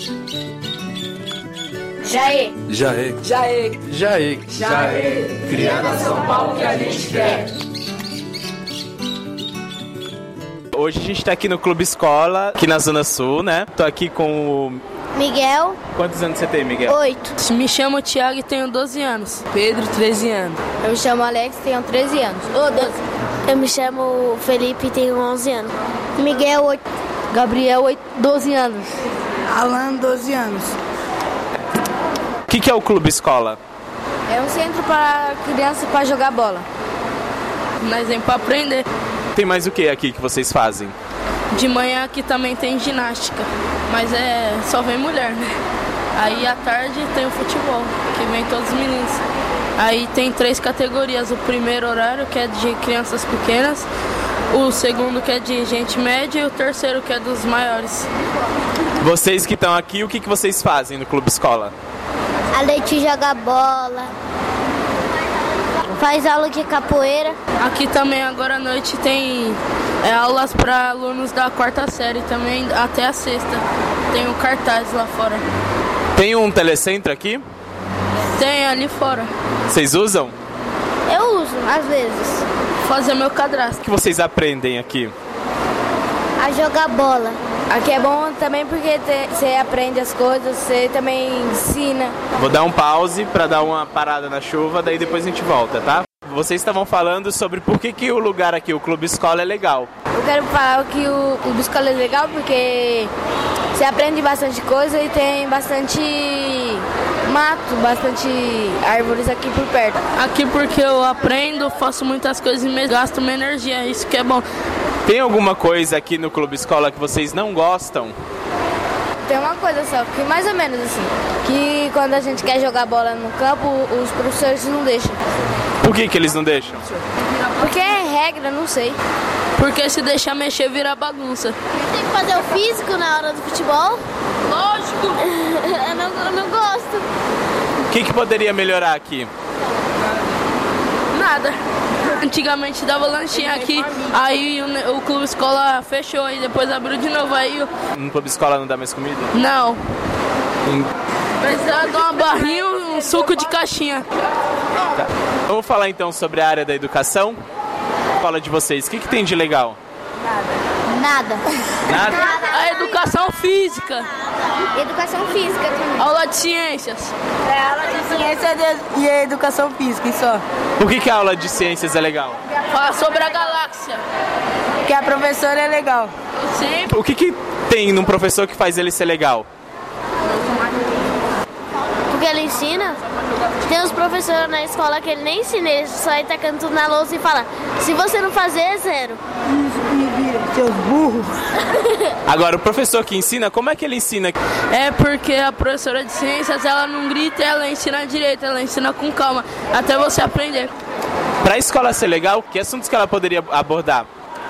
Jaê. Jaê. Jaê. Jaê. Jaê. Criando a São Paulo que a gente quer. Hoje a gente tá aqui no Clube Escola, aqui na Zona Sul, né? Tô aqui com o... Miguel. Quantos anos você tem, Miguel? 8. Me chamo Thiago e tenho 12 anos. Pedro, 13 anos. Eu me chamo Alex e tenho 13 anos. 12. Eu me chamo Felipe e tenho 11 anos. Miguel, 8. Gabriel, 12 anos. Alan, 12 anos. O que é o Clube Escola? É um centro para crianças para jogar bola. Nós vem para aprender. Tem mais o que aqui que vocês fazem? De manhã aqui também tem ginástica, mas só vem mulher, né? Aí à tarde tem o futebol, que vem todos os meninos. Aí tem 3 categorias, o primeiro horário que é de crianças pequenas, o segundo que é de gente média e o terceiro que é dos maiores. Vocês que estão aqui, o que vocês fazem no Clube Escola? A Leite joga bola, faz aula de capoeira. Aqui também agora à noite tem aulas para alunos da 4ª série também, até a 6ª. Tem um cartaz lá fora. Tem um telecentro aqui? Tem ali fora. Vocês usam? Eu uso, às vezes. Fazer meu cadastro. O que vocês aprendem aqui? A jogar bola. Aqui é bom também porque você aprende as coisas, você também ensina. Vou dar um pause para dar uma parada na chuva, daí depois a gente volta, tá? Vocês estavam falando sobre por que o lugar aqui, o Clube Escola, é legal. Eu quero falar que o Clube Escola é legal porque você aprende bastante coisa e tem bastante mato, bastante árvores aqui por perto. Aqui porque eu aprendo, faço muitas coisas e gasto minha energia, isso que é bom. Tem alguma coisa aqui no Clube Escola que vocês não gostam? Tem uma coisa só, que mais ou menos assim, que quando a gente quer jogar bola no campo, os professores não deixam. Por que eles não deixam? Porque é regra, não sei. Porque se deixar mexer, vira bagunça. Tem que fazer o físico na hora do futebol? Lógico! eu não gosto. O que poderia melhorar aqui? Nada. Antigamente dava lanchinho aqui, aí o Clube Escola fechou e depois abriu de novo. Aí No Clube Escola não dá mais comida? Não. Precisa dar uma barrinha e um suco de caixinha. Tá. Vamos falar então sobre a área da educação. Fala de vocês, o que tem de legal? Nada. Nada? A educação física. Educação física também. Aula de ciências. Aula de ciência e a educação física, e só. Por que a aula de ciências é legal? Fala sobre a galáxia. Porque a professora é legal. Sempre. O que tem num professor que faz ele ser legal? Porque ele ensina. Tem uns professores na escola que ele nem ensina, ele só vai tacando tudo na louça e fala: se você não fazer, é 0. Seus burros. Agora, o professor que ensina, como é que ele ensina? É porque a professora de ciências, ela não grita, ela ensina direito, ela ensina com calma, até você aprender. Para a escola ser legal, que assuntos que ela poderia abordar?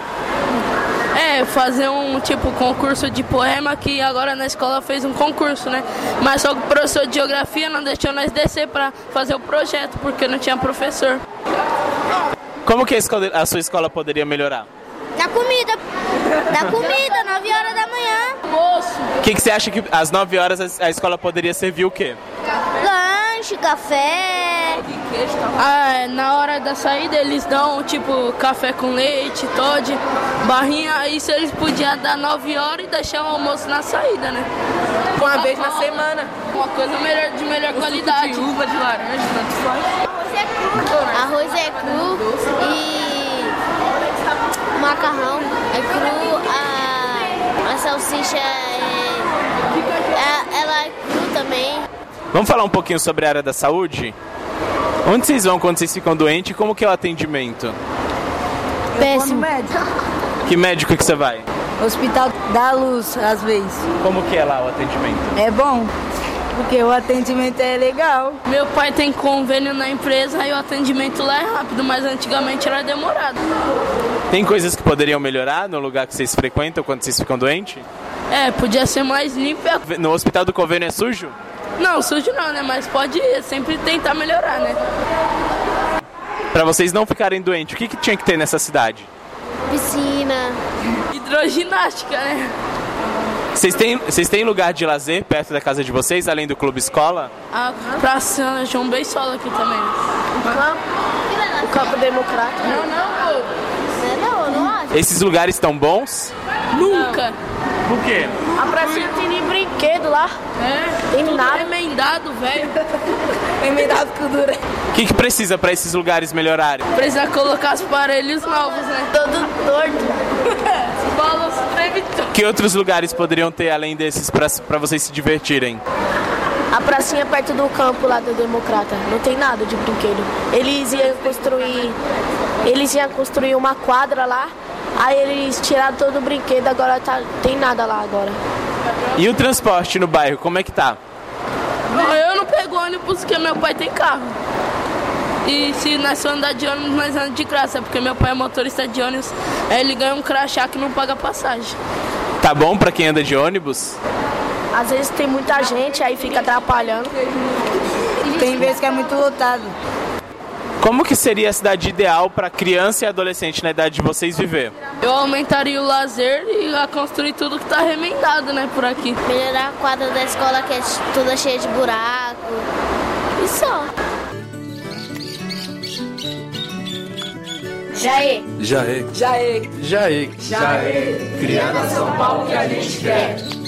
Fazer um concurso de poema, que agora na escola fez um concurso, né? Mas só que o professor de geografia não deixou nós descer para fazer o projeto, porque não tinha professor. Como que a sua escola poderia melhorar? Da comida, 9 horas da manhã. Moço! O que você acha que às 9 horas a escola poderia servir o quê? Lanche, café. Na hora da saída eles dão café com leite, Toddy, barrinha. Isso eles podiam dar 9 horas e deixar o almoço na saída, né? Uma vez na semana. Uma coisa de melhor qualidade. De uva, de laranja, tanto faz. Arroz é cru e macarrão é cru, a salsicha ela é cru também. Vamos falar um pouquinho sobre a área da saúde? Onde vocês vão quando vocês ficam doentes e como que é o atendimento? Péssimo. Que médico que você vai? Hospital da Luz, às vezes. Como que é lá o atendimento? É bom, porque o atendimento é legal. Meu pai tem convênio na empresa e o atendimento lá é rápido, mas antigamente era demorado. Tem coisas que poderiam melhorar no lugar que vocês frequentam quando vocês ficam doentes? Podia ser mais limpo. No hospital do convênio é sujo? Não, sujo não, né? Mas pode sempre tentar melhorar, né? Pra vocês não ficarem doentes, o que tinha que ter nessa cidade? Piscina. Hidroginástica, né? Vocês têm lugar de lazer perto da casa de vocês, além do clube escola? A Praça João Beissola aqui também. O campo democrático. Não acho. Esses lugares estão bons? Nunca. Por quê? A pracinha tem nem brinquedo lá. É, Tem tudo nada. remendado, velho. Emendado com dura. O que precisa para esses lugares melhorarem? Precisa colocar os aparelhos novos, né? Todo torto. Bolas treme todo. Que outros lugares poderiam ter além desses para vocês se divertirem? A pracinha perto do campo lá do Democrata. Não tem nada de brinquedo. Eles iam construir uma quadra lá. Aí eles tiraram todo o brinquedo, agora tem nada lá agora. E o transporte no bairro, como é que tá? Eu não pego ônibus porque meu pai tem carro. E se nós for andar de ônibus, nós andamos de graça, porque meu pai é motorista de ônibus, aí ele ganha um crachá que não paga passagem. Tá bom para quem anda de ônibus? Às vezes tem muita gente, aí fica atrapalhando. Tem vezes que é muito lotado. Como que seria a cidade ideal para criança e adolescente na idade de vocês viver? Eu aumentaria o lazer e ia construir tudo que tá remendado, né, por aqui. Melhorar a quadra da escola que é toda cheia de buraco. E só. Já é. Já é. Criando a São Paulo que a gente quer.